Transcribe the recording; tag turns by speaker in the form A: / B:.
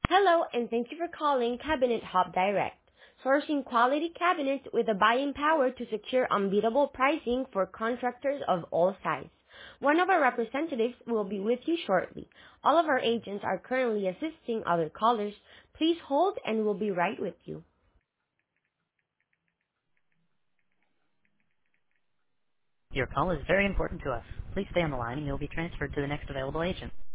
A: Hello, and thank you for calling Cabinet Hub Direct, sourcing quality cabinets with the buying power to secure unbeatable pricing for contractors of all sizes. One of our representatives will be with you shortly. All of our agents are currently assisting other callers. Please hold and we'll be right with you. Your call is very important to us. Please stay on the line and you'll be transferred to the next available agent.